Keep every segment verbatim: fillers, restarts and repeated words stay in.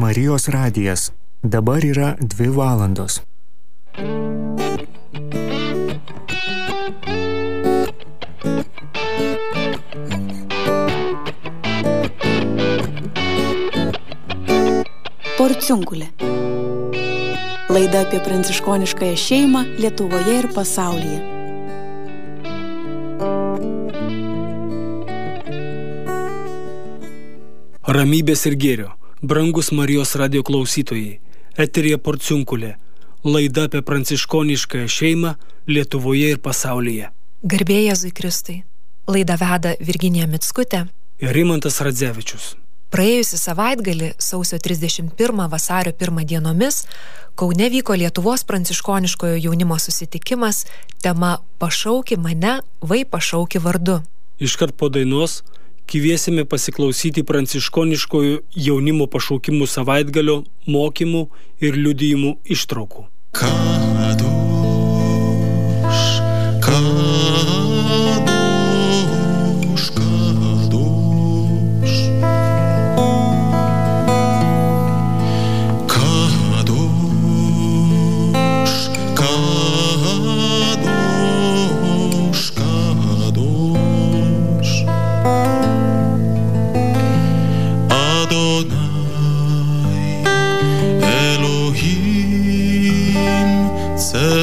Marijos radijas. Dabar yra dvi valandos. Porciunkulė. Laida apie pranciškoniškąją šeimą Lietuvoje ir pasaulyje. Ramybės ir gėrio, brangus Marijos radijo klausytojai, eteryje Porciunkulė, laida apie pranciškoniškąją šeimą Lietuvoje ir pasaulyje. Garbė Jėzui Kristui. Laidą veda Virginija Mickutė ir Rimantas Radzevičius. Praėjusį savaitgalį, sausio trisdešimt pirmą vasario pirmą dienomis, Kaune vyko Lietuvos pranciškoniškojo jaunimo susitikimas, tema Pašauki mane, vai pašauki vardu. Iškart po dainos kviesime pasiklausyti pranciškoniškojo jaunimo pašaukimų savaitgalio mokymų ir liudijimų ištraukų. Kadoš, kadoš, kadoš, kadoš, kadoš, kadoš, Adonai Elohim Tzedekenu.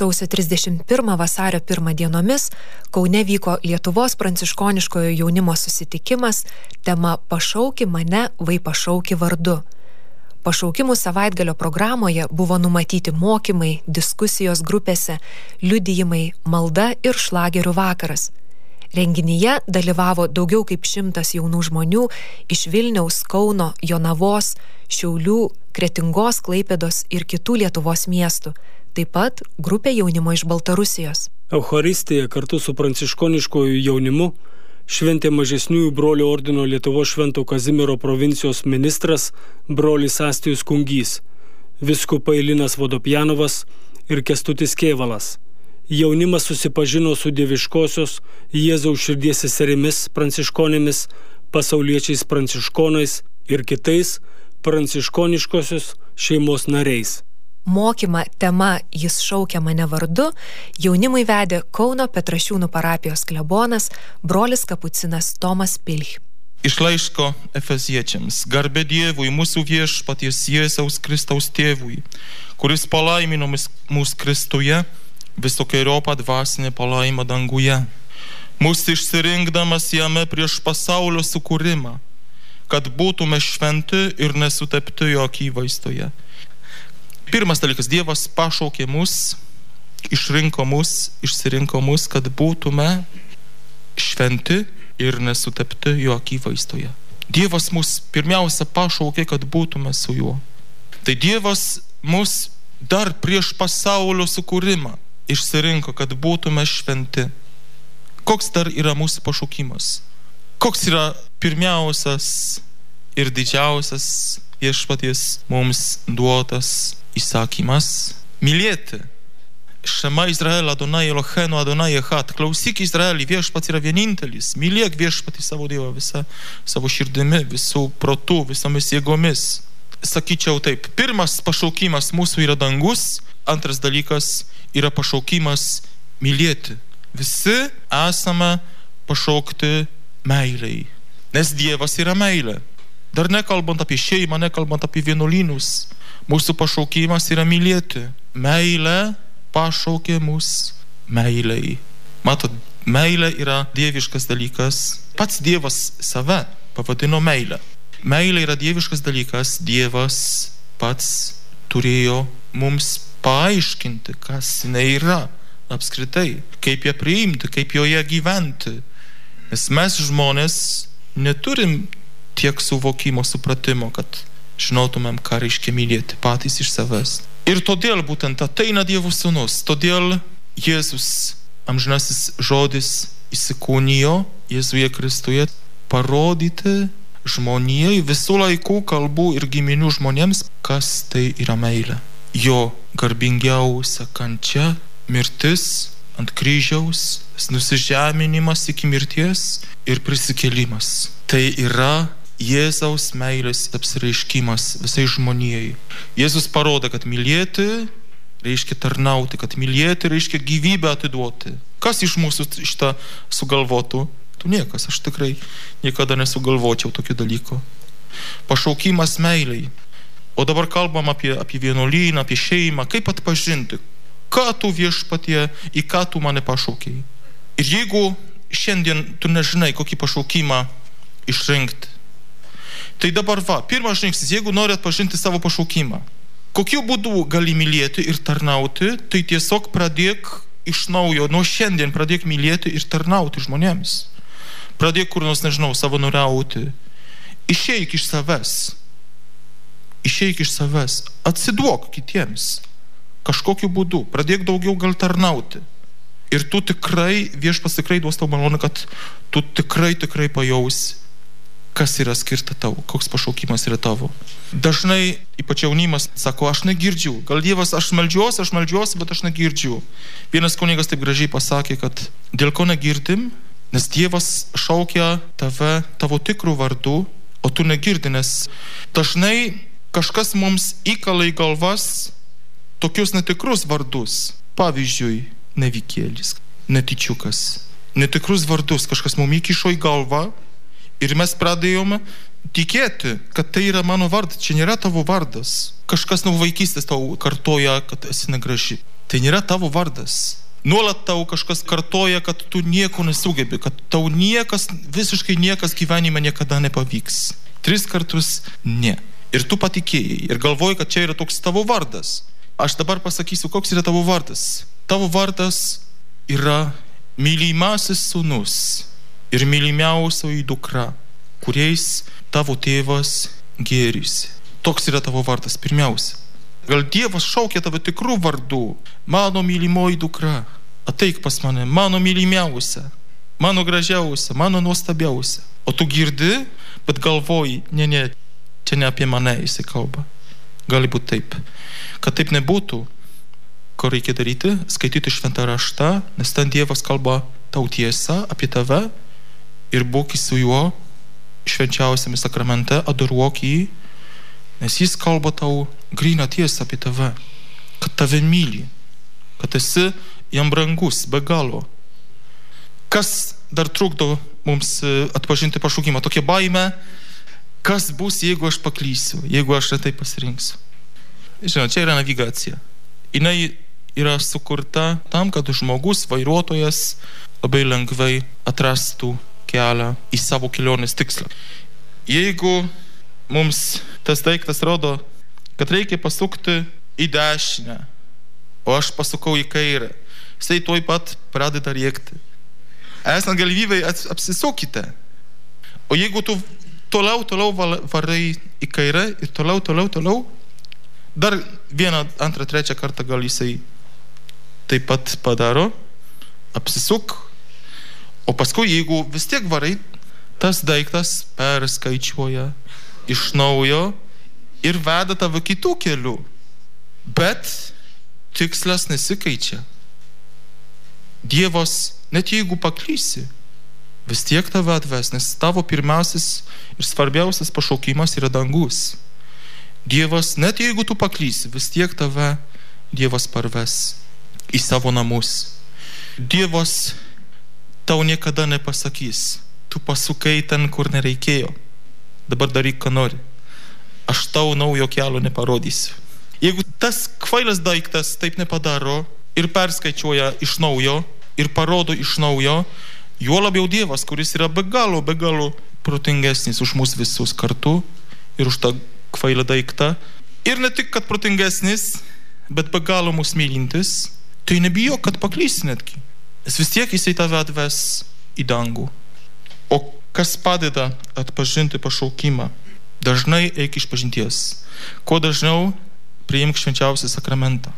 sausio trisdešimt pirmą vasario pirmą dienomis Kaune vyko Lietuvos pranciškoniškojo jaunimo susitikimas, tema Pašauki mane, vai pašauki vardu. Pašaukimų savaitgalio programoje buvo numatyti mokymai, diskusijos grupėse, liudijimai, malda ir šlagerių vakaras. Renginyje dalyvavo daugiau kaip šimtas jaunų žmonių iš Vilniaus, Kauno, Jonavos, Šiaulių, Kretingos, Klaipėdos ir kitų Lietuvos miestų. Taip pat grupė jaunimo iš Baltarusijos. Eucharistija kartu su pranciškoniškoju jaunimu šventė mažesniųjų brolių ordino Lietuvos Švento Kazimiero provincijos ministras brolis Astijus Kungys, vyskupai Linas Vodopjanovas ir Kęstutis Kėvalas. Jaunimas susipažino su dieviškosios Jėzaus širdies seserimis pranciškonėmis, pasauliečiais pranciškonais ir kitais pranciškoniškosios šeimos nariais. Mokymą tema Jis šaukia mane vardu jaunimui vedė Kauno Petrašiūnų parapijos klebonas brolis kapucinas Tomas Pilch. Iš laiško Efeziečiams, garbė Dievui, mūsų viešpaties Jėzaus Kristaus tėvui, kuris palaimino mūsų Kristuje visokeriopą dvasinę palaimą danguje, mūsų išsirinkdamas jame prieš pasaulio sukūrimą, kad būtume šventi ir nesutepti jo akivaizdoje. Pirmas dalykas, Dievas pašaukė mus, išrinko mus, išsirinko mus, kad būtume šventi ir nesutepti jo akivaizdoje. Dievas mus pirmiausia pašaukė, kad būtume su juo. Tai Dievas mus dar prieš pasaulio sukūrimą išsirinko, kad būtume šventi. Koks dar yra mūsų pašaukimas? Koks yra pirmiausias ir didžiausias viešpaties mums duotas įsakymas? Mylėti. Šema Izraelio Adonai Eloheinu Adonai Echad. Klausyk Izraelį, viešpats yra vienintelis. Mylėk viešpatį savo Dievą visą savo širdimi, visų protų, visomis jėgomis. Sakyčiau taip, pirmas pašaukimas mūsų yra dangus, antras dalykas yra pašaukimas mylėti. Visi esame pašaukti meiliai, nes Dievas yra meilė. Dar nekalbant apie šeimą, nekalbant apie vienuolynus, mūsų pašaukimas yra mylėti. Meilė pašaukė mus meiliai. Matot, meilė yra dieviškas dalykas. Pats Dievas save pavadino meilę. Meilė yra dieviškas dalykas. Dievas pats turėjo mums paaiškinti, kas jinai yra apskritai, kaip ją priimti, kaip joje gyventi. Nes mes žmonės neturim tiek suvokimo, supratimo, kad žinotumėm, ką reiškia mylėti patys iš savęs. Ir todėl būtent ateina Dievo sūnus, todėl Jėzus, amžinasis žodis, įsikūnijo Jėzuje Kristuje, parodyti žmonijai, visų laikų, kalbų ir giminių žmonėms, kas tai yra meilė. Jo garbingiausia kančia, mirtis ant kryžiaus, nusižeminimas iki mirties ir prisikėlimas. Tai yra Jėzaus meilės apsireiškimas visai žmonijai. Jėzus parodo, kad mylėti reiškia tarnauti, kad mylėti reiškia gyvybę atiduoti. Kas iš mūsų šitą sugalvotų? Tu niekas, aš tikrai niekada nesugalvočiau tokių dalykų. Pašaukimas meiliai. O dabar kalbam apie, apie vienuolyną, apie šeimą. Kaip atpažinti, ką tu viešpatie, į ką tu mane pašaukiai? Ir jeigu šiandien tu nežinai, kokį pašaukimą išrinkti, tai dabar va, pirmas žingsnis, jeigu nori atpažinti savo pašaukimą, kokiu būdu gali mylėti ir tarnauti, tai tiesiog pradėk iš naujo, nuo šiandien pradėk mylėti ir tarnauti žmonėms. Pradėk kur nors, nežinau, savanoriauti. Išeik iš savęs. Išeik iš savęs. Atsiduok kitiems. Kažkokiu būdu. Pradėk daugiau gal tarnauti. Ir tu tikrai, viešpats tikrai duos tau malonę, kad tu tikrai, tikrai pajausi, kas yra skirta tau, koks pašaukimas yra tavo. Dažnai, ypač jaunimas, sako, aš negirdžiu. Gal Dievas, aš meldžiuosi, aš meldžiuosi, bet aš negirdžiu. Vienas kunigas taip gražiai pasakė, kad dėl ko negirdim, nes Dievas šaukia tave tavo tikrų vardų, o tu negirdi, nes dažnai kažkas mums įkala į galvas tokius netikrus vardus. Pavyzdžiui, nevykėlis, netyčiukas. Netikrus vardus kažkas mums įkišo į galvą ir mes pradėjome tikėti, kad tai yra mano vardas, čia nėra tavo vardas. Kažkas nuo vaikystės tau kartoja, kad esi negraži. tai nėra tavo vardas. Nuolat tau kažkas kartoja, kad tu nieko nesugebi, kad tau niekas, visiškai niekas gyvenime niekada nepavyks. Tris kartus ne. Ir tu patikėjai ir galvoji, kad čia yra toks tavo vardas. Aš dabar pasakysiu, koks yra tavo vardas. Tavo vardas yra mylimasis sūnus ir mylimiausioji dukra, kuriais tavo tėvas gėrisi. Toks yra tavo vardas pirmiausia. Gal Dievas šaukia tave tikrų vardų. Mano mylimoji dukra, ateik pas mane, mano mylimiausia, mano gražiausia, mano nuostabiausia. O tu girdi, bet galvoji, ne, ne, čia ne apie mane jisai kalba. Gali būti taip. Kad taip nebūtų, ko reikia daryti, skaityti šventą raštą, nes ten Dievas kalba tau tiesą apie tave ir būk su juo švenčiausiame sakramente, adoruok jį, nes jis kalba tau gryną tiesą apie tave, kad tave myli, kad esi jam brangus, be galo. Kas dar trukdo mums atpažinti pašaukimą? Tokia baime, kas bus, jeigu aš paklysiu, jeigu aš retai pasirinksiu. Žinot, čia yra navigacija. Jinai yra sukurta tam, kad žmogus, vairuotojas labai lengvai atrastų kelią į savo kelionės tikslą. Jeigu mums tas daiktas rodo, kad reikia pasukti į dešinę, o aš pasukau į kairę, jisai tuoj pat pradeda rėkti. Esant galimybei apsisukite. O jeigu tu toliau, toliau varai į kairę ir toliau, toliau, toliau, dar vieną, antrą, trečią kartą gal jisai taip pat padaro, apsisuk, o paskui, jeigu vis tiek varai, tas daiktas perskaičiuoja iš naujo ir veda tave kitų kelių. Bet tikslas nesikeičia. Dievas, net jeigu paklysi, vis tiek tave atves, nes tavo pirmiausias ir svarbiausias pašaukimas yra dangus. Dievas, net jeigu tu paklysi, vis tiek tave Dievas parves į savo namus. Dievas tau niekada nepasakys, tu pasukai ten, kur nereikėjo. Dabar daryk, ką nori. Aš tau naujo kelio neparodysiu. Jeigu tas kvailas daiktas taip nepadaro ir perskaičiuoja iš naujo ir parodo iš naujo, juo labiau Dievas, kuris yra be galo, be galo protingesnis už mus visus kartu ir už tą kvailą daiktą. Ir ne tik, kad protingesnis, bet be galo mus mylintis, tai nebijo, kad paklysi netgi. Nes vis tiek jisai tave atves į dangų. O kas padeda atpažinti pašaukimą? Dažnai eik iš pažinties. Kuo dažniau priimk švenčiausią sakramentą.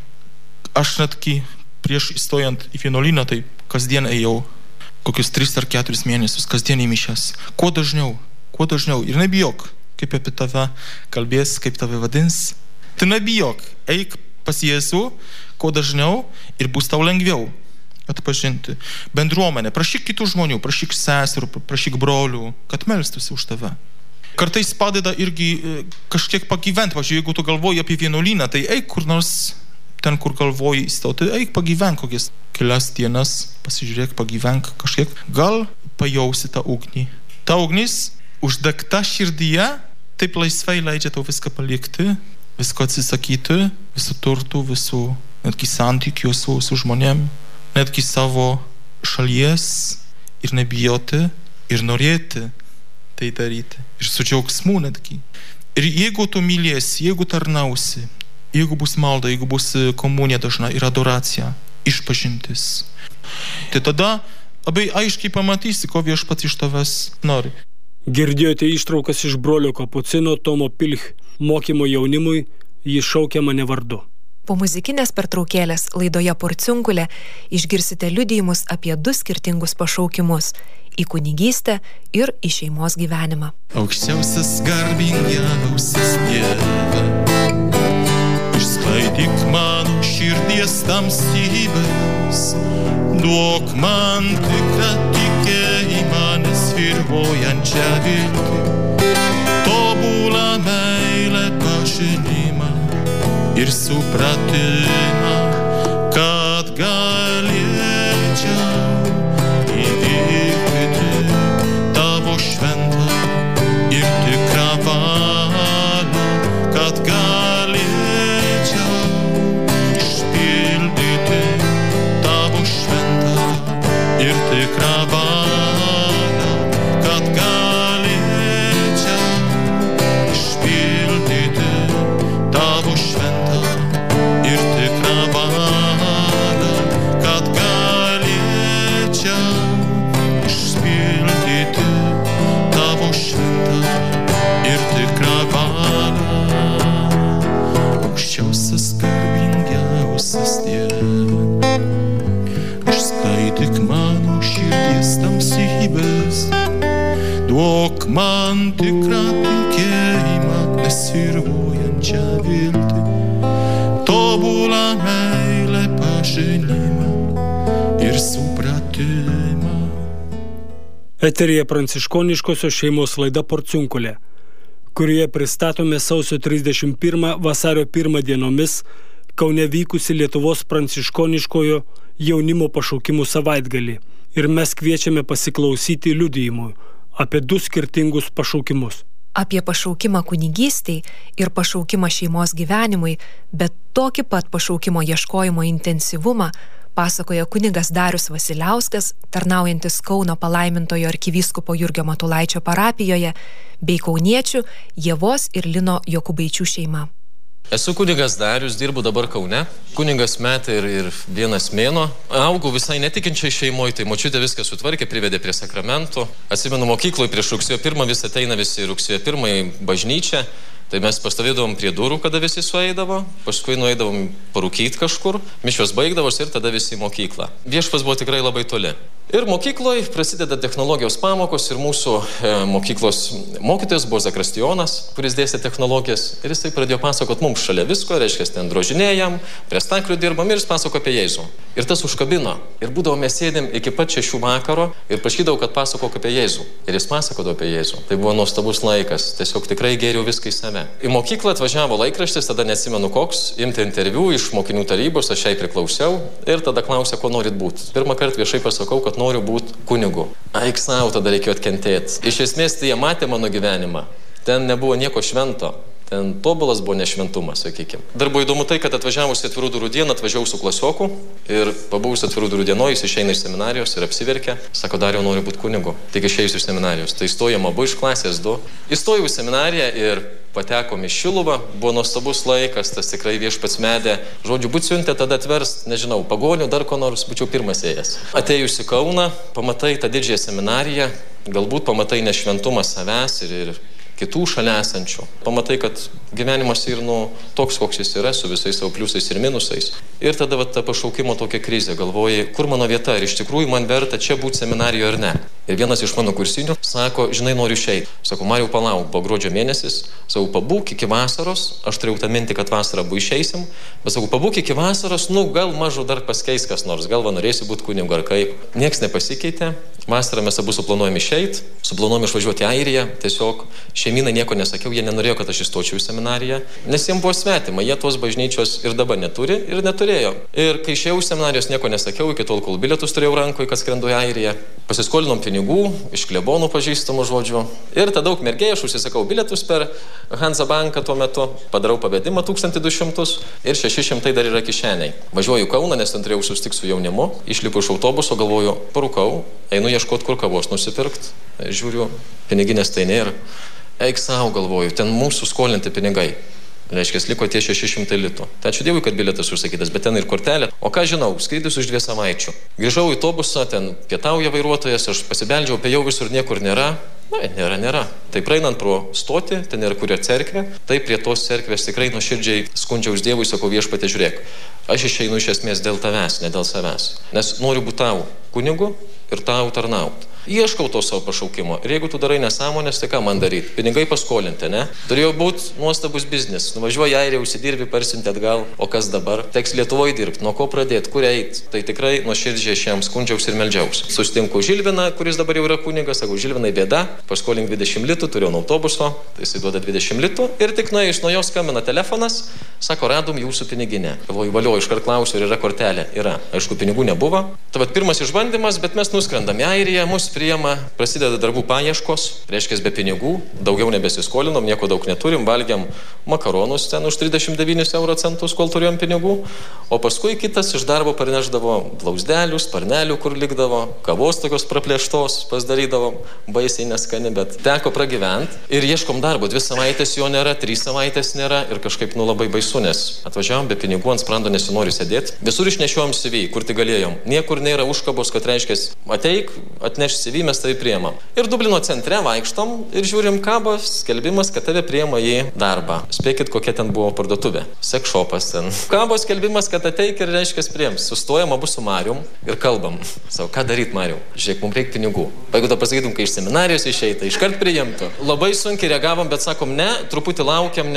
Aš netgi prieš įstojant į vienuolyną, tai kasdien ėjau kokius tris ar keturis mėnesius, kasdien į mišias. Kuo dažniau, kuo dažniau. Ir nebijok, kaip apie tave kalbės, kaip tave vadins. Tai nebijok, eik pas Jėzų, kuo dažniau ir bus tau lengviau atpažinti. Bendruomenė, prašyk kitų žmonių, prašyk seserų, prašyk brolių, kad melstųsi už tave. Kartais padeda irgi kažkiek pagyventi. Pavyzdžiui, jeigu tu galvoji apie vienuolyną, tai eik kur nors ten, kur galvoji įstoti, eik pagyvenk kokias kelias dienas, pasižiūrėk, pagyvenk kažkiek. Gal pajausi tą ugnį. Ta ugnis uždegta širdyje taip laisvai leidžia tau viską palikti, visko atsisakyti, visų turtų, visų netgi santykių su, su žmonėm, netgi savo šalies ir nebijoti ir norėti tai daryti. Ir su džiaugsmu netgi. Ir jeigu tu mylėsi, jeigu tarnausi, jeigu bus malda, jeigu bus komunija dažna ir adoracija, išpažintis, tai tada labai aiškiai pamatysi, ko viešpats iš tavęs nori. Girdėjote ištraukas iš brolio kapucino Tomo Pilch mokymo jaunimui, jis šaukia mane vardu. Po muzikinės pertraukėlės laidoje Porciunkulė išgirsite liudijimus apie du skirtingus pašaukimus – į kunigystę ir į šeimos gyvenimą. Aukščiausias garbingiausias Dieve, išsklaidyk mano širdies tamsybes, duok man tikrą tikėjimą, nesvyruojančią viltį, tobulą meilę pažinimą ir supratimą, kad galėčiau įvykdyti tavo šventą ir tikrą valią, kad galėčiau išpildyti Eteryje pranciškoniškosios šeimos laida Porciunkulė, kurioje pristatome sausio trisdešimt pirmą vasario pirmą dienomis Kaune vykusi Lietuvos pranciškoniškojo jaunimo pašaukimų savaitgalį. Ir mes kviečiame pasiklausyti liudijimų apie du skirtingus pašaukimus. Apie pašaukimą kunigystei ir pašaukimą šeimos gyvenimui, bet tokį pat pašaukimo ieškojimo intensyvumą pasakoja kunigas Darius Vasiliauskas, tarnaujantis Kauno palaimintojo arkivyskupo Jurgio Matulaičio parapijoje, bei kauniečių Ievos ir Lino Jokubaičių šeima. Esu kunigas Darius, dirbu dabar Kaune. Kunigas metai ir, ir vienas mėnuo. Augau visai netikinčiai šeimoje, tai močiutė viską sutvarkė, privedė prie sakramentų. Atsimenu, mokykloje prieš rugsėjo pirmą vis ateina visi rugsėjo pirmą į bažnyčią. Tai mes pastovėdavom prie durų, kada visi sueidavo, paskui nueidavom parūkyti kažkur, mišios baigdavos ir tada visi į mokyklą. Viešpas buvo tikrai labai toli. Ir mokykloje prasideda technologijos pamokos ir mūsų e, mokyklos mokytojas buvo Zakristijonas, kuris dėstė technologijas ir jisai pradėjo pasakot mums šalia visko, reiškia, ten drožinėjam, prie staklių dirbam ir jis pasako apie Jėzų. Ir tas užkabino. Ir būdavo mes sėdėm iki pat šešių vakaro ir prašydavau, kad pasakok apie Jėzų. Ir jis pasakodavo apie Jėzų. Tai buvo nuostabus laikas, tiesiog tikrai gėriau viską į save. Į mokyklą atvažiavo laikraštis, tada neatsimenu koks, imti interviu iš mokinių tarybos, aš jai priklausiau ir tada klausė, ko norit būti. Pirmą kartą viešai pasakau, kad noriu būti kunigu. Aik sau, tada reikėjo atkentėti. Iš esmės tai jie matė mano gyvenimą. Ten nebuvo nieko švento. Ten tobulas buvo nešventumas, sakykime. Dar buvo įdomu tai, kad atvažiavus atvirų durų dieną, atvažiavau su klasioku ir pabuvus atvirų durų dienoje, jis išeina iš seminarijos ir apsiverkė. Sako, Dariau, noriu būti kunigu. Tik išėjus iš seminarijos. Tai įstojom abu iš klasės du. Įstojau į seminariją ir patekom į Šiluvą. Buvo nuostabus laikas, tas tikrai viešpats medė. Žodžiu, būt siuntė tada atverst, nežinau, pagonių, dar ko nors, būčiau pirmas ėjęs. Atėjus į Kauną, pamatai tą didžiąją seminariją, galbūt pamatai nešventumą savęs ir, ir kitų šalia esančių. Pamatai, kad gyvenimas ir nu, toks, koks jis yra, su visais savo pliusais ir minusais. Ir tada va, ta pašaukimo tokia krizė. Galvoji, kur mano vieta, ar iš tikrųjų man verta čia būti seminarijoje ar ne. Ir vienas iš mano kursinių sako, žinai, noriu išeiti. Sako, Mariau, palauk, buvo gruodžio mėnesis. Sakau, pabūk iki vasaros. Aš turėjau tą mintį, kad vasarą bu išeisim. Bet sakau, pabūk iki vasaros, nu gal mažu dar paskeis kas nors. Gal va norėsi būti kunigu ar kaip. Nieks nepasikeitė. Vasarą mes abu suplanuojam išeiti. Suplanuojam išvažiuoti į Airiją. Tiesiog šeimynai nieko nesakiau. Jie nenorėjo, kad aš įstočiau į seminariją. Nes jiems buvo svetima. Jie tos bažnyčios ir dabar neturi ir neturėjo. Ir kai išėjau iš seminarijos, nieko nesakiau. Iki tol, kol bilietus turėjau rankoje, kad skrendu į Airiją. Pasiskolinom pinigų iš klebonų pažįstamų žodžių. Ir tada daug mergėjų, aš užsisakau bilietus per Hansa banką tuo metu, padarau pavedimą tūkstantį du šimtus ir šeši šimtai dar yra kišeniai. Važiuoju į Kauną, nes ten turėjau susitikti su jaunimu, išlipu iš autobuso, galvoju, parūkau, einu ieškoti kur kavos nusipirkti, žiūriu, piniginės tai nėra. Eik savo, galvoju, ten mūsų skolinti pinigai. Reiškia, liko tie šeši šimtai litų. Tai ačiū Dievui, kad bilietas užsakytas, bet ten ir kortelė. O ką žinau, skrydis už dviejų savaičių. Grįžau į autobusą, ten pietauja vairuotojas, aš pasibeldžiau, apėjau visur, niekur nėra. Na, nėra, nėra. Tai praeinant pro stotį, ten yra kurio cerkvė, tai prie tos cerkvės tikrai nuoširdžiai skundžiaus Dievui, sakau, viešpatie, žiūrėk. Aš išeinu iš esmės dėl tavęs, ne dėl savęs. Nes noriu būti tau kunigu ir tau tarnauti. Ieškau to savo pašaukimo. Ir jeigu tu darai nesąmonės, tai ką man daryti? Pinigai paskolinti, ne? Turėjo būti nuostabus biznis. Nuvažiuoji Airiją, užsidirbi, parsiunti atgal. O kas dabar? Teks Lietuvoje dirbti. Nuo ko pradėti? Kur eiti? Tai tikrai nuoširdžiai aš jam skundžiaus ir meldžiaus. Sustinku Žilviną, kuris dabar jau yra kunigas, sakau, Žilvinai bėda, paskolink dvidešimt litų, turėjau nuo autobuso, tai jisai duoda dvidešimt litų ir tik nuėjus nuo jos skambina telefonas, sako, radom jūsų piniginę. Galvoju, valio, iškart klausiu, ar yra kortelė. Yra. Aišku, pinigų nebuvo. Tai vat pirmas išbandymas, bet mes nuskrendam į Airiją, mus priima, prasideda darbų paieškos, reiškia be pinigų, daugiau nebesiskolinom, nieko daug neturim, valgiam makaronus ten už trisdešimt devynis euro centus, kol turėjom pinigų, o paskui kitas iš darbo parneždavo blausdelių, sparnelių, kur likdavo, kavos tokios praplėštos pasidarydavom, baisiai neskani, bet teko pragyventi ir ieškom darbo, dvi savaitės jo nėra, trys savaitės nėra ir kažkaip nu labai baisu, nes atvažiavom be pinigų, ant sprando nesinori sėdėti, visur išnešiojom C V, kur tik galėjom, niekur nėra užkabos, kad reiškia, ateik, atneš C V, mes tai priemam. Ir Dublino centre vaikštom ir žiūrim kabos, skelbimas, kad tave priema į darbą. Spėkit, kokia ten buvo parduotuvė. Sekšopas ten. Kabos skelbimas, kad ateik ir reiškia priems. Sustojam abu su Marium ir kalbam. Savo, ką daryt, Mariu? Žiūrėk, mums reikia pinigų. Jeigu to pasakytum, kai iš seminarijos išeitai, iškart priimtų. Labai sunkiai reagavom, bet sakom, ne, truputį laukiam, nes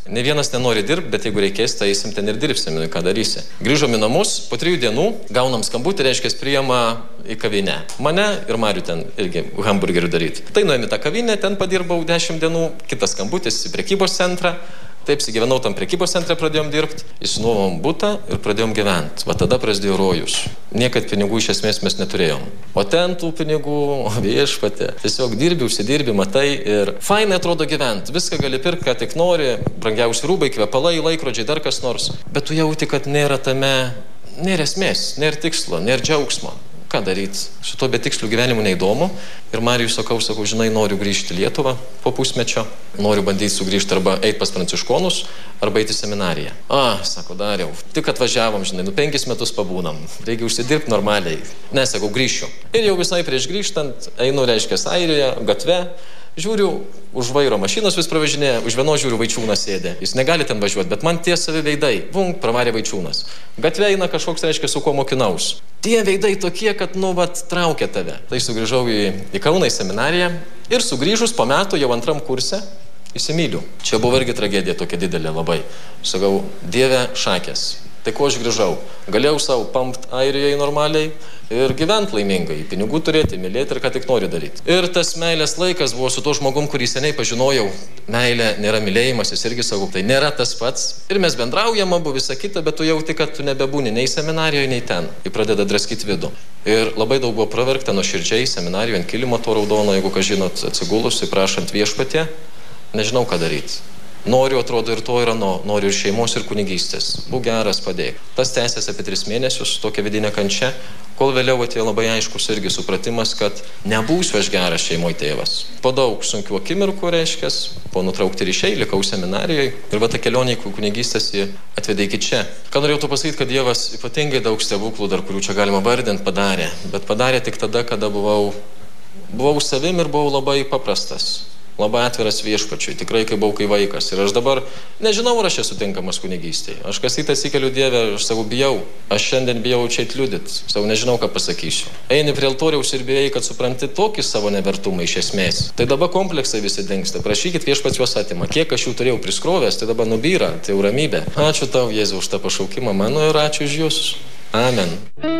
Ne vienas nenori dirbti, bet jeigu reikės, tai eisim ten ir dirbsim, ką darysi. Grįžom į namus, po trijų dienų gaunam skambutį, reiškia, priima į kavinę. Mane ir Marių ten irgi hamburgerių daryti. Tai nuėjom į tą kavinę, ten padirbau dešimt dienų, kitas skambutis į prekybos centrą. Taip, gyvenau tam prekybos centre, pradėjom dirbti, įsinuovom butą ir pradėjom gyventi. Va tada prasidėjo rojus. Niekad pinigų iš esmės mes neturėjom. O ten tų pinigų, o viešpatė. Tiesiog dirbi, užsidirbi, matai ir fainai atrodo gyventi. Viską gali pirkti, ką tik nori, brangiausi rūbai, kvepalai, laikrodžiai, dar kas nors. Bet tu jauti, kad nėra tame, nėra esmės, nėra tikslo, nėra džiaugsmo. Ką daryti? Su to betiksliu gyvenimu neįdomu. Ir Marijui sakau, sakau, žinai, noriu grįžti į Lietuvą po pusmečio. Noriu bandyti sugrįžti arba eiti pas pranciškonus, arba eiti į seminariją. A, sako, Dariau, tik atvažiavom, žinai, nu penkis metus pabūnam. Reikia užsidirbti normaliai. Ne, sakau, grįšiu. Ir jau visai prieš grįžtant, einu, reiškia, Airijoje, gatve. Žiūriu, už vairo mašinos vis pravažinėja, už vienos žiūriu Vaičiūnas sėdė. Jis negali ten važiuoti, bet man tie savi veidai. Vung, pravarė Vaičiūnas. Gatve eina kažkoks, reiškia, su kuo mokinaus. Tie veidai tokie, kad, nu, vat, traukia tave. Tai sugrįžau į, į Kauną, į seminariją ir sugrįžus po metų jau antram kurse įsimyliu. Čia buvo irgi tragedija tokia didelė labai. Sakau, Dieve šakės. Tai ko aš grįžau? Galėjau savo pampt Airijoje normaliai ir gyventi laimingai, pinigų turėti, mylėti ir ką tik nori daryti. Ir tas meilės laikas buvo su tuo žmogum, kurį seniai pažinojau. Meilė nėra mylėjimas, jis irgi sako, tai nėra tas pats. Ir mes bendraujam abu visą kitą, bet tu jauti, kad tu nebebūni nei seminarijoje, nei ten. Ji pradeda draskyti vidų. Ir labai daug buvo praverkta nuoširdžiai seminarijoje ant kilimo to raudono, jeigu ką žinot, atsigulusi, prašant viešpatie, nežinau ką daryti. Noriu, atrodo, ir to ir ano, noriu ir šeimos, ir kunigystės. Būk geras, padėk. Tas tęsės apie tris mėnesius, tokia vidinė kančia, kol vėliau atėjo labai aiškus irgi supratimas, kad nebūsiu aš geras šeimoje tėvas. Po daug sunkių akimirkų, reiškės, po nutraukti ryšiai, likau seminarijoje ir va ta kelionė į kunigystės jį atvedė iki čia. Ką norėjau tu pasakyti, kad Dievas ypatingai daug stebuklų, dar kurių čia galima vardinti, padarė, bet padarė tik tada, kada buvau, buvau savim ir buvau labai paprastas. Labai atviras viešpačiui, tikrai kai buvau kai vaikas. Ir aš dabar nežinau, ar aš esu tinkamas kunigystėje. Aš kas įtas įkeliu Dievę, aš savo bijau. Aš šiandien bijau čia atliudit. Savo nežinau, ką pasakysiu. Eini prie altoriaus ir bijai, kad supranti tokį savo nevertumą iš esmės. Tai dabar kompleksai visi dingsta. Prašykit, viešpats juos atima. Kiek aš jų turėjau priskrovęs, tai dabar nubyra. Tai jau ramybė. Ačiū tau, Jėzau, už tą pašaukimą mano ir ačiū už jūs. Amen.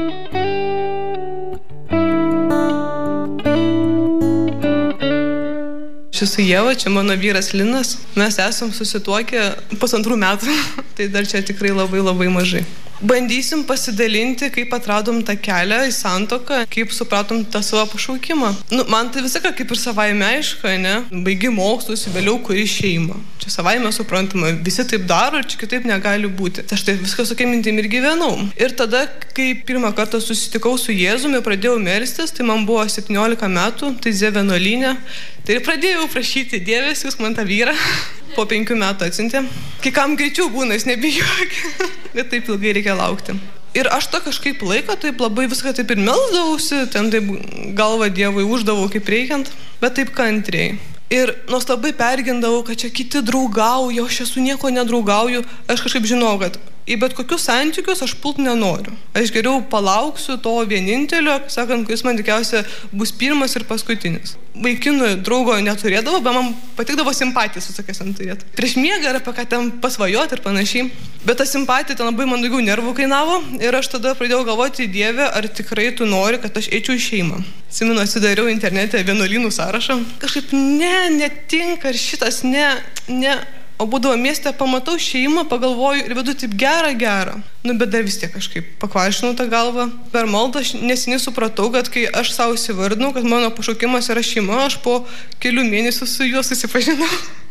Aš esu Ieva, čia mano vyras Linas. Mes esam susituokę pusantrų metų. Tai dar čia tikrai labai labai mažai. Bandysim pasidalinti, kaip atradom tą kelią į santuoką, kaip supratom tą savo pašaukimą. Nu, man tai visą kaip ir savaime aišku, ne? Baigi mokslus, vėliau kuri šeima. Čia savaime suprantama, visi taip daro ir čia kitaip negali būti. Aš tai viską su mintim ir gyvenau. Ir tada, kai pirmą kartą susitikau su Jėzumi, pradėjau melstis, tai man buvo septyniolika metų, tai vienuolyne. Tai ir pradėjau prašyti, Dieve, siųsk man tą vyrą. Po penkių metų atsiuntė. Kai kam greičiau būna, jis nebijok. Bet taip ilgai reikia laukti. Ir aš to kažkaip laiko, taip labai viską taip ir melsdavausi, ten taip galvą Dievui uždavau kaip reikiant, bet taip kantriai. Ir nors labai pergindavau, kad čia kiti draugauja, aš esu nieko nedraugauju, aš kažkaip žinau, kad į bet kokius santykius aš pult nenoriu. Aš geriau palauksiu to vienintelio, sakant, kuris man tikiausia bus pirmas ir paskutinis. Vaikinų draugo neturėdavo, bet man patikdavo simpatija su tokiais ant turėtų. Prieš miegą ir apie ką ten pasvajoti ir panašiai. Bet ta simpatija ten labai man daugiau nervų kainavo ir aš tada pradėjau galvoti, Dieve, ar tikrai tu nori, kad aš eičiau į šeimą. Atsimenu, atsidariau internete vienuolynų sąrašą. Kažkaip ne, netinka ir šitas ne, ne. O būdavo mieste, pamatau šeimą, pagalvoju ir vedu taip gerą, gerą. Nu, bet dar vis tiek kažkaip pakvašinau tą galvą. Per maldą aš neseniai supratau, kad kai aš savo įsivardinau, kad mano pašaukimas yra šeima, aš po kelių mėnesių su juo susipažinau.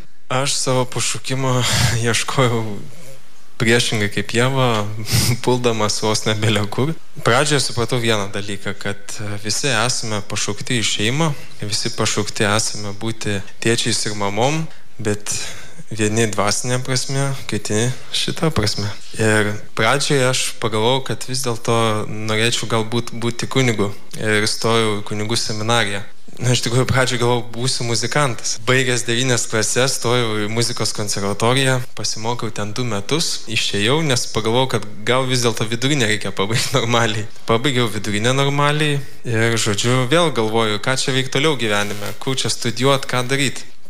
Aš savo pašaukimo ieškojau priešingai kaip Ieva, puldamas vos nebėlio kur. Pradžioje supratau vieną dalyką, kad visi esame pašaukti į šeimą, visi pašaukti esame būti tėčiais ir mamom, bet vieni dvasinė prasme, kiti šitą prasme. Ir pradžioje aš pagalvojau, kad vis dėlto norėčiau galbūt būti kunigu ir stojau į kunigų seminariją. Na, iš tikrųjų, pradžioje galvojau, būsiu muzikantas. Baigęs devynias klases, stojau į muzikos konservatoriją, pasimokiau ten du metus, išėjau, nes pagalvojau, kad gal vis dėlto vidurinę reikia pabaigti normaliai. Pabaigiau vidurinę normaliai ir, žodžiu, vėl galvoju, ką čia veikti toliau gyvenime, kur čia studijuoti, ką daryti.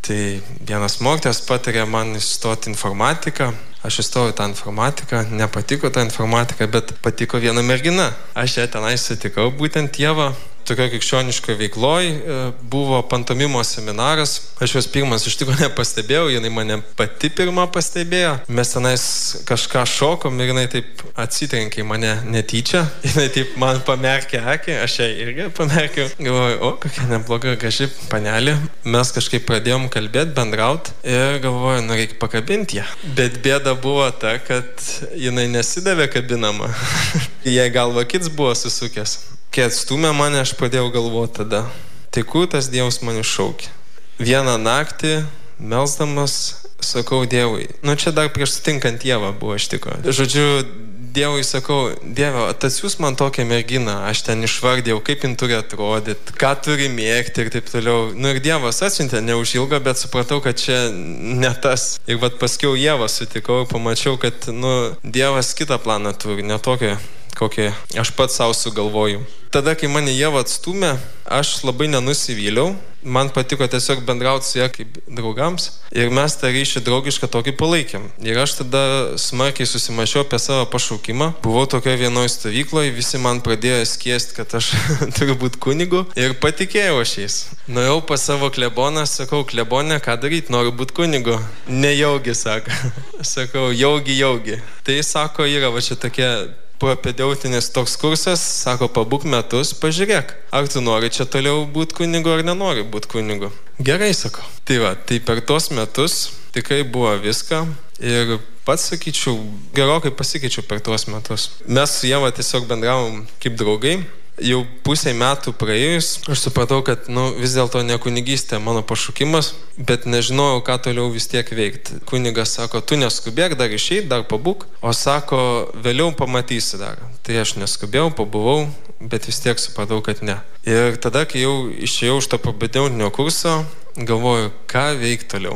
Tai vienas mokytojas patarė man įstoti informatiką. Aš įstojau tą informatiką, nepatiko tą informatiką, bet patiko viena mergina. Aš ją tenai sutikau, būtent Ievą. Tokio krikščioniško veikloj buvo pantomimo seminaras. Aš jos pirmas iš tikrųjų nepastebėjau, jinai mane pati pirma pastebėjo. Mes tenais kažką šokom ir jinai taip atsitrenkė į mane netyčia. Jinai taip man pamerkė akį, aš ją irgi pamerkiau. Galvoju, o, kokia nebloga, graži panelė. Mes kažkaip pradėjom kalbėti, bendrauti ir galvoju, nu reikia pakabinti ją. Bet bėda buvo ta, kad jinai nesidavė kabinama. Jai galva kits buvo susukęs. Kai atstumė mane, aš pradėjau galvoti tada, tai kur tas Dievas mane šaukė. Vieną naktį, melsdamas, sakau Dievui, nu čia dar prieš sutinkant Ievą buvo iš tikrųjų. Žodžiu, Dievui sakau, Dieve, atsiųs man tokią merginą, aš ten išvardėjau, kaip jin turi atrodyti, ką turi mėgti ir taip toliau. Nu ir Dievas atsiuntė neužilgo, bet supratau, kad čia ne tas. Ir vat paskiau Ievą sutikau ir pamačiau, kad nu, Dievas kitą planą turi, ne tokį, kokį aš pats savo sugalvoju. Tada, kai mane Ieva atstumė, aš labai nenusivyliau. Man patiko tiesiog bendrauti su ja kaip draugams. Ir mes tą ryšį draugišką tokį palaikėm. Ir aš tada smarkiai susimašiau apie savo pašaukimą. Buvau tokioje vienoje stovykloje, visi man pradėjo skiesti, kad aš turiu būti kunigu. Ir patikėjau aš jais. Nuėjau pas savo kleboną, sakau, klebonė, ką daryti, noriu būti kunigu. Nejaugi, sako. Sakau, jaugi, jaugi. Tai sako, yra va čia tokia propedeutinis toks kursas, sako, pabūk metus, pažiūrėk, ar tu nori čia toliau būti kunigu ar nenori būti kunigu. Gerai, sako. Tai va, tai per tos metus tikrai buvo viską ir pats sakyčiau, gerokai pasikeičiau per tuos metus. Mes su Ieva tiesiog bendravom kaip draugai. Jau pusę metų praėjus, aš supratau, kad nu, vis dėlto ne kunigystė mano pašaukimas, bet nežinojau, ką toliau vis tiek veikti. Kunigas sako, tu neskubėk, dar išeit, dar pabūk, o sako, vėliau pamatysi dar. Tai aš neskubėjau, pabuvau, bet vis tiek supratau, kad ne. Ir tada, kai jau išėjau iš to propedeutininio kurso, galvoju, ką veikti toliau.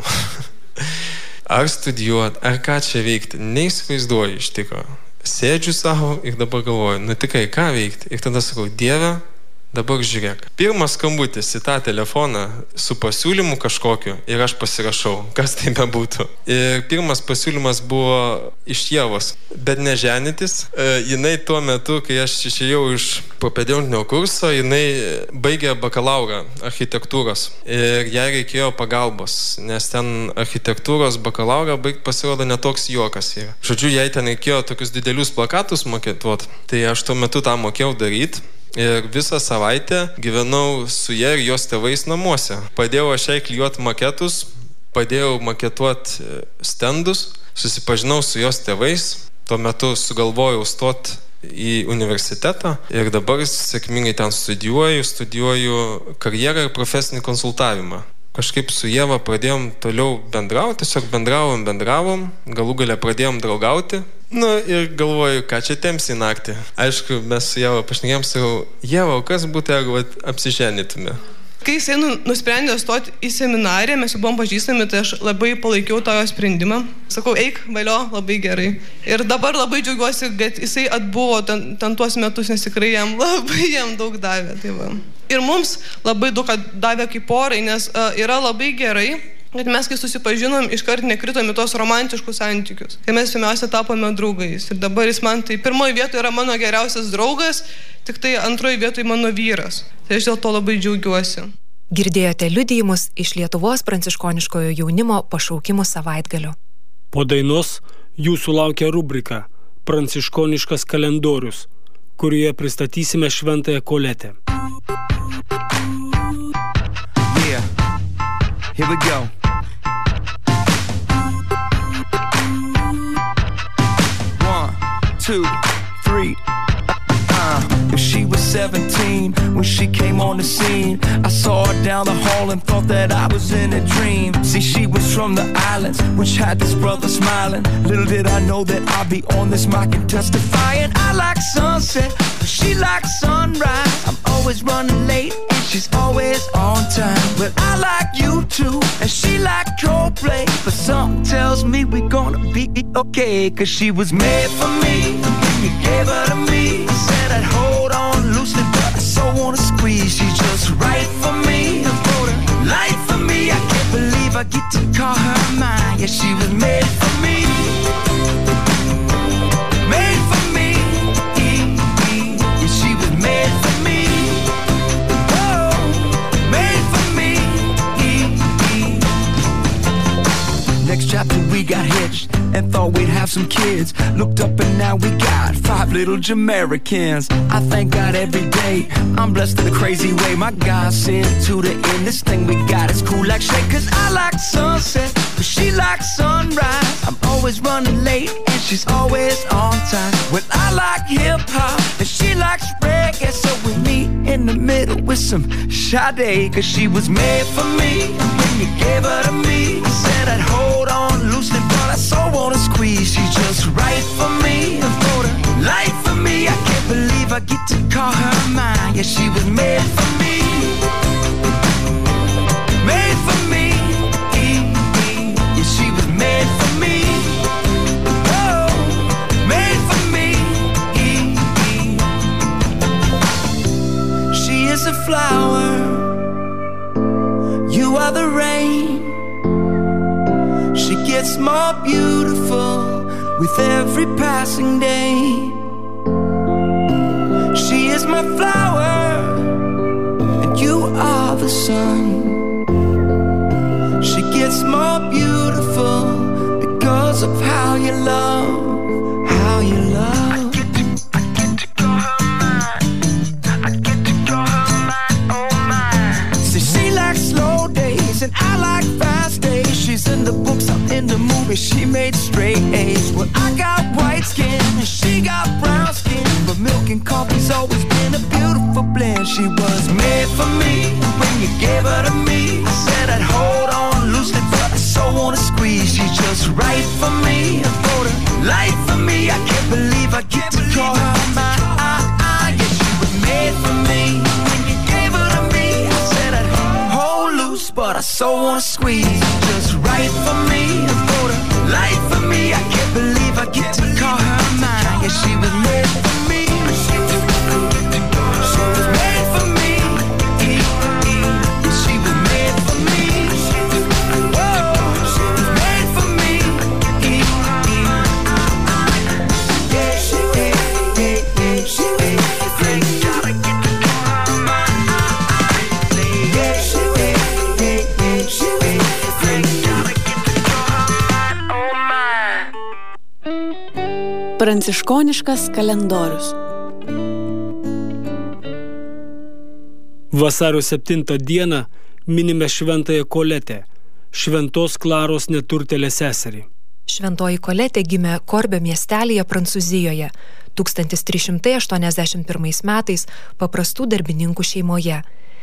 Ar studijuoti, ar ką čia veikti, neįsivaizduoju iš tikrųjų. Sėdžiu savo ir dabar galvoju, nu tikrai ką veikti. Ir tada sakau, Dieve, dabar žiūrėk. Pirmas skambutis į tą telefoną su pasiūlymu kažkokiu ir aš pasirašau, kas tai bebūtų. Ir pirmas pasiūlymas buvo iš Ievos, bet ne ženytis. E, jinai tuo metu, kai aš išėjau iš propedeutinio kurso, jinai baigė bakalaurą architektūros. Ir jai reikėjo pagalbos, nes ten architektūros bakalaurą baigti pasirodo netoks juokas yra. Žodžiu, jai ten reikėjo tokius didelius plakatus maketuoti. Tai aš tuo metu tą mokėjau daryti. Ir visą savaitę gyvenau su ja ir jos tėvais namuose. Padėjau aš jai klijuoti maketus, padėjau maketuoti stendus, susipažinau su jos tėvais. Tuo metu sugalvojau stoti į universitetą ir dabar sėkmingai ten studijuoju, studijuoju karjerą ir profesinį konsultavimą. Kažkaip su Ieva pradėjom toliau bendrauti, tiesiog bendravom, bendravom, galų gale pradėjom draugauti. Nu ir galvoju, ką čia temsi naktį. Aišku, mes su Ieva pašnekėjom, sakau, Ieva, kas būtų, jeigu apsiženytume? Kai jisai nusprendė stoti į seminariją, mes jau buvom pažįstami, tai aš labai palaikiau tą jo sprendimą. Sakau, eik, valio, labai gerai. Ir dabar labai džiaugiuosi, kad jisai atbuvo ten, ten tuos metus, nes tikrai jam labai jam daug davė. Tai va. Ir mums labai daug davė kaip porai, nes uh, yra labai gerai, kad mes, kai susipažinom, iškart nekritom į tos romantiškus santykius. Kai mes pirmiausia tapome draugais. Ir dabar jis man tai pirmoji vietoje yra mano geriausias draugas, tik tai antroji vietoje mano vyras. Tai aš dėl to labai džiaugiuosi. Girdėjote liudijimus iš Lietuvos pranciškoniškojo jaunimo pašaukimų savaitgalio. Po dainos jūsų laukia rubrika Pranciškoniškas kalendorius, kurioje pristatysime šventąją Koletę. Yeah, here we go. One, two, three. Uh, she was seventeen when she came on the scene. I saw her down the hall and thought that I was in a dream. See, she was from the islands, which had this brother smiling. Little did I know that I'd be on this mic and testifying. I like sunset, but she likes sunrise. I'm always running late and she's always on time. But I like you too, and she like Coldplay. But something tells me we're gonna be okay, cause she was made for me. When you gave her to me, said I'd hold on loosely, but I so wanna squeeze. She's just right for me, I wrote her life for me. I can't believe believe I get to call her mine. Yeah, she was made for me. Made for me. Yeah, she was made for me. Oh, made for me. Next chapter we got hitched and thought we'd have some kids. Looked up and now we got five little Jamericans. I thank God every day I'm blessed in a crazy way. My God sent to the end. This thing we got is cool like shake. Cause I like sunset, but she likes sunrise. I'm always running late and she's always on time. Well, I like hip-hop and she likes reggae. So we meet in the middle with some Sade. Cause she was made for me. When you gave her to me, I said I'd hold on loosely, but I so wanna squeeze. She's just right for me, and for the life for me. I can't believe I get to call her mine. Yeah, she was made for me. Made for me. Yeah, she was made for me. Oh, made for me. She is a flower. You are the rain. She gets more beautiful with every passing day. She is my flower, and you are the sun. She gets more beautiful because of how you love, how you love. I get to, I get to call her mine. I get to call her mine, oh mine. See, she likes slow days, and I like fast days. She's in the books, I'm in the movies. She made straight A's. Well, I got white skin, and she got brown skin. But milk and coffee's always been a beautiful blend. She was made for me. When you gave her to me, I said I'd hold on loosely, but I so wanna squeeze. She's just right for me, and for the life for me. I can't believe I get to call her mine. Yeah, she was made for me. When you gave her to me, I said I'd hold loose, but I so wanna squeeze. Just right for me, and for the life for me. I can't believe I get to call her mine. Yeah, she was made for me. She was made for me. Yeah, she was made for me. Whoa, she was made for me. Yeah, she is, yeah, yeah, she is. Gotta get to call her mine. Yeah, she is, yeah, yeah, she is. Gotta get to call her mine, oh mine. Pranciškoniškas kalendorius. Vasario septintą dieną minime Šventąją Koletę, Šventos Klaros neturtėlę seserį. Šventoji Koletė gimė Korbio miestelyje Prancūzijoje tūkstantis trys šimtai aštuoniasdešimt pirmais metais paprastų darbininkų šeimoje.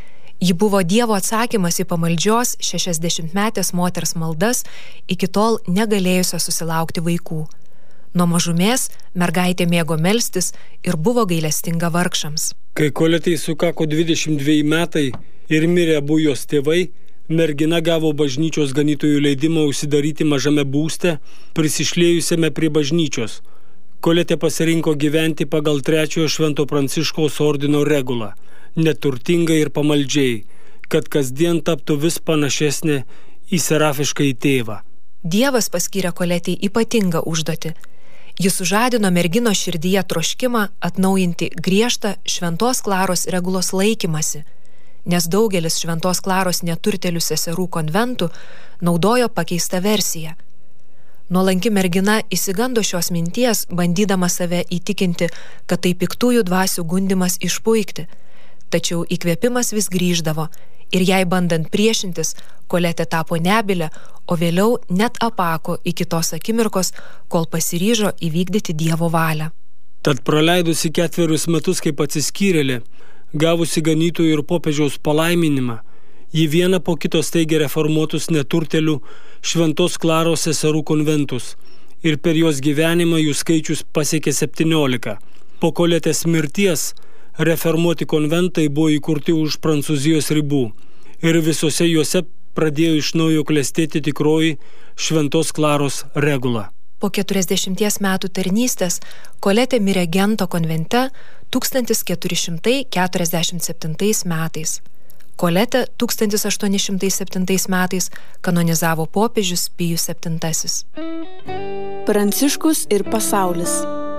Ji buvo Dievo atsakymas į pamaldžios šešiasdešimtmetės moters maldas, iki tol negalėjusios susilaukti vaikų. Nuo mažumės mergaitė mėgo melstis ir buvo gailestinga vargšams. Kai Koletei sukako dvidešimt dveji metai ir mirė abu jos tėvai, mergina gavo bažnyčios ganytojų leidimą užsidaryti mažame būste, prisišlėjusiame prie bažnyčios. Koletė pasirinko gyventi pagal trečiojo Švento Pranciškaus ordino regulą, neturtingai ir pamaldžiai, kad kasdien taptų vis panašesnė į serafišką į tėvą. Dievas paskyrė Koletei ypatingą užduotį. Jis sužadino merginos širdyje troškimą atnaujinti griežtą Šventos Klaros regulos laikymasi, nes daugelis Šventos Klaros neturtėlių seserų konventų naudojo pakeistą versiją. Nuolanki mergina įsigando šios minties, bandydama save įtikinti, kad tai piktųjų dvasių gundimas išpuikti. Tačiau įkvėpimas vis grįždavo ir jai bandant priešintis, Koletė tapo nebylė, o vėliau net apako iki tos akimirkos, kol pasiryžo įvykdyti Dievo valią. Tad praleidusi ketverius metus kaip atsiskyrėlė, gavusi ganytojų ir popiežiaus palaiminimą, ji vieną po kito steigė reformuotus neturtėlių Šventos Klaros seserų konventus ir per jos gyvenimą jų skaičius pasiekė septyniolika. Po Koletės mirties reformuoti konventai buvo įkurti už Prancūzijos ribų ir visose juose pradėjo iš naujo klestėti tikroji Šventos Klaros regula. Po keturiasdešimties metų tarnystės Koletė mirė Gento konvente tūkstantis keturi šimtai keturiasdešimt septintais metais. Koletę tūkstantis aštuoni šimtai septintais metais kanonizavo popiežius Pijus septintasis. Pranciškus ir pasaulis.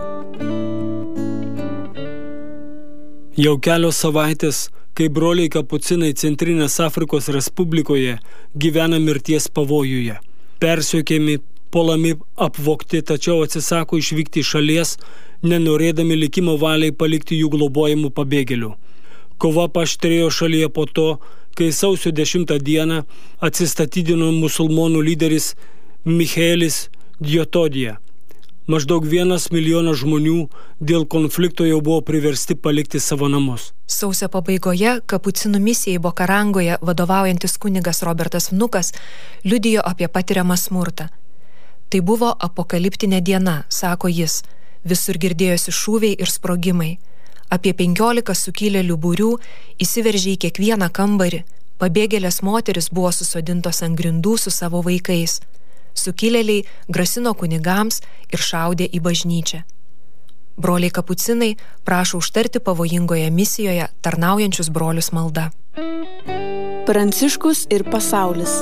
Jau kelios savaitės, kai broliai kapucinai Centrinės Afrikos Respublikoje gyvena mirties pavojuje. Persekiami, puolami, apvogti, tačiau atsisako išvykti iš šalies, nenorėdami likimo valiai palikti jų globojamų pabėgėlių. Kova paaštrėjo šalyje po to, kai sausio dešimtą dieną atsistatydino musulmonų lyderis Michaelis Diotodija. Maždaug vienas milijonas žmonių dėl konflikto jau buvo priversti palikti savo namus. Sausio pabaigoje kapucinų misijai Bokarangoje vadovaujantis kunigas Robertas Vnukas liudijo apie patiriamą smurtą. Tai buvo apokaliptinė diena, sako jis. Visur girdėjosi šūviai ir sprogimai. Apie penkiolika sukilėlių būrių įsiveržė į kiekvieną kambarį. Pabėgėlės moteris buvo susodintos ant grindų su savo vaikais. Sukilėliai grasino kunigams ir šaudė į bažnyčią. Broliai kapucinai prašo užtarti pavojingoje misijoje tarnaujančius brolius malda. Pranciškus ir pasaulis.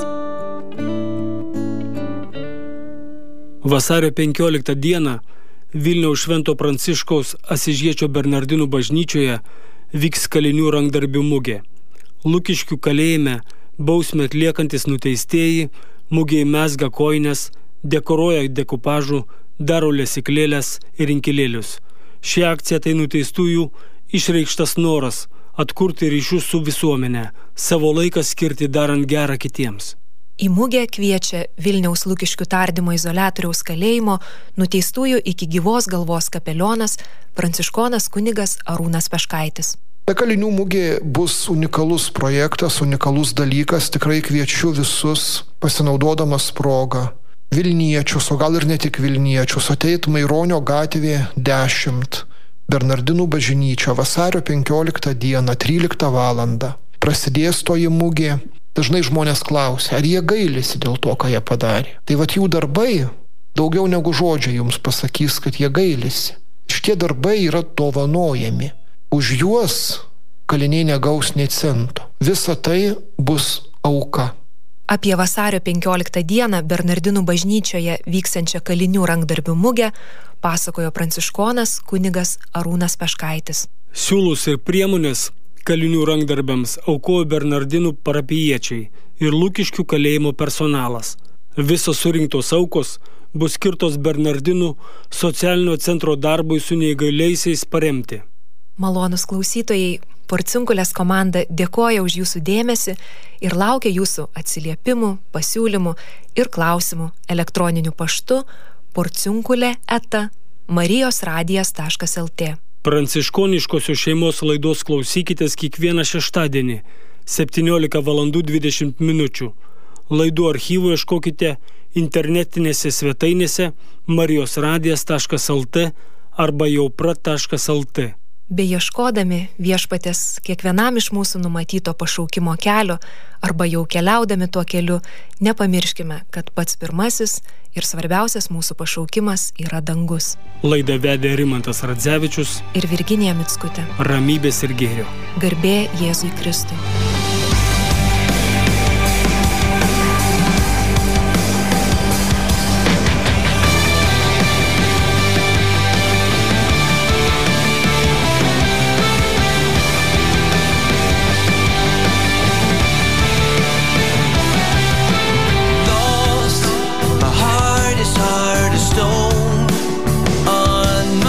Vasario penkioliktą dieną Vilniaus Švento Pranciškaus Asyžiečio Bernardinų bažnyčioje vyks kalinių rankdarbių mugė. Lukiškių kalėjime bausmę atliekantis nuteistieji mugėje mezga kojines, dekoruoja dekupažų, daro lesyklėles ir inkilėlius. Ši akcija tai nuteistųjų išreikštas noras atkurti ryšius su visuomenė, savo laiką skirti darant gerą kitiems. Į mugę kviečia Vilniaus Lukiškių tardymo izoliatoriaus kalėjimo nuteistųjų iki gyvos galvos kapelionas pranciškonas kunigas Arūnas Peškaitis. Ta kalinių mugė bus unikalus projektas, unikalus dalykas. Tikrai kviečiu visus, pasinaudodamas progą, Vilniečius, o gal ir ne tik Vilniečius, ateit Maironio gatvė dešimt, Bernardinų bažnyčia, vasario penkioliktą dieną, tryliktą valandą. Prasidės toji mugė. Dažnai žmonės klausia, ar jie gailisi dėl to, ką jie padarė. Tai vat jų darbai daugiau negu žodžiai jums pasakys, kad jie gailisi. Šitie darbai yra dovanojami. Už juos kaliniai negaus nei cento. Visa tai bus auka. Apie vasario penkioliktą dieną Bernardinų bažnyčioje vyksiančią kalinių rankdarbių mugę pasakojo pranciškonas kunigas Arūnas Peškaitis. Siūlus ir priemonės kalinių rankdarbiams aukojo Bernardinų parapijiečiai ir Lukiškių kalėjimo personalas. Visos surinktos aukos bus skirtos Bernardinų socialinio centro darbui su neįgaliaisiais paremti. Malonus klausytojai, Porciunkulės komanda dėkoja už jūsų dėmesį ir laukia jūsų atsiliepimų, pasiūlymų ir klausimų elektroniniu paštu porciunkulė eta marijosradijas taškas lt. Pranciškoniškosios šeimos laidos klausykitės kiekvieną šeštadienį septyniolika valandų dvidešimt minučių. Laidų archyvų ieškokite internetinėse svetainėse marijosradijas taškas lt arba jaupra taškas lt. Beieškodami viešpatės kiekvienam iš mūsų numatyto pašaukimo kelio arba jau keliaudami tuo keliu, nepamirškime, kad pats pirmasis ir svarbiausias mūsų pašaukimas yra dangus. Laidą vedė Rimantas Radzevičius ir Virginija Mickutė. Ramybės ir gėrio. Garbė Jėzui Kristui.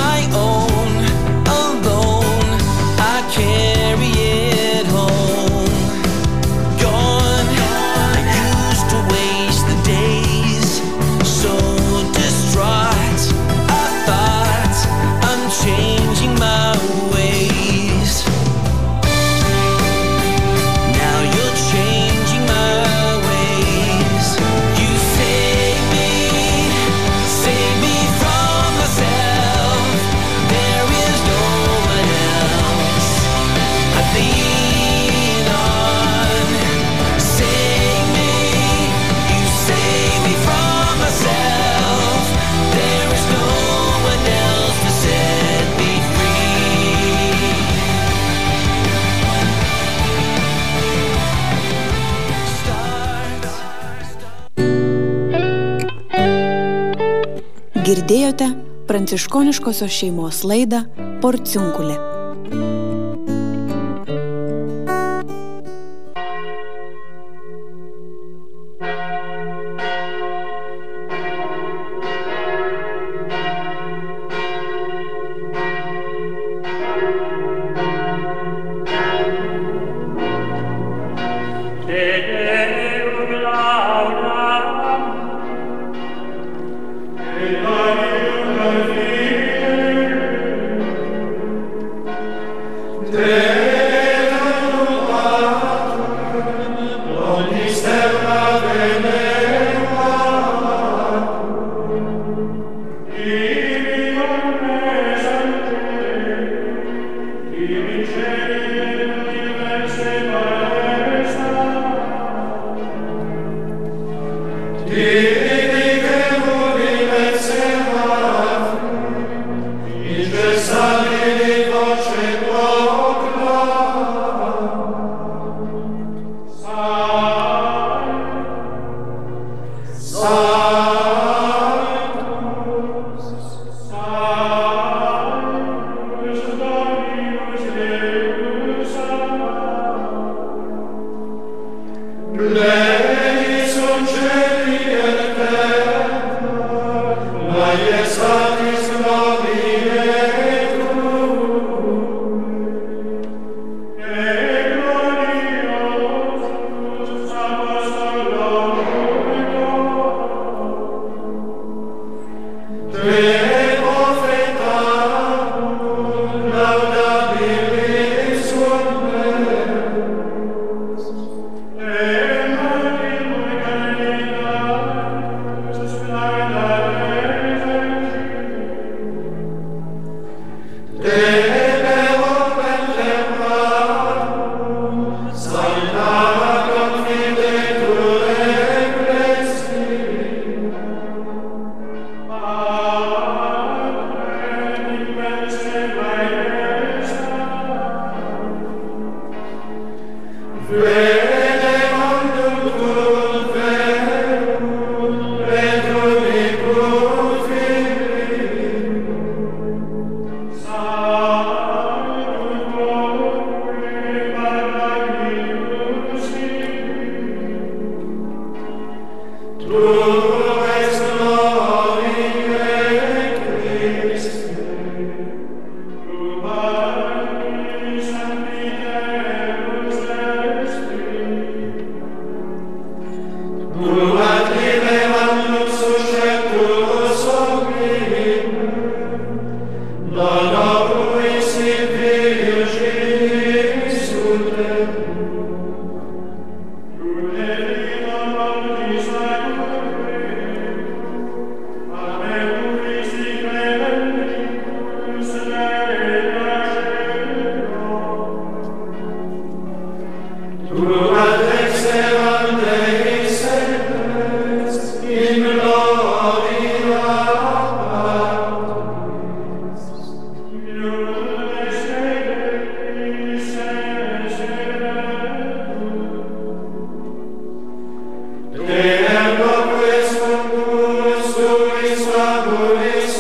Carry it home. Girdėjote pranciškoniškosios šeimos laidą Porciunkulė.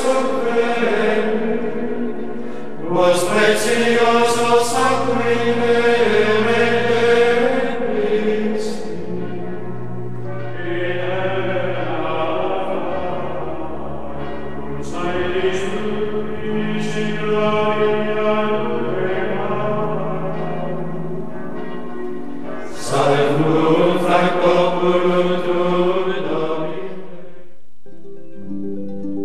Vos preciosos sacramentos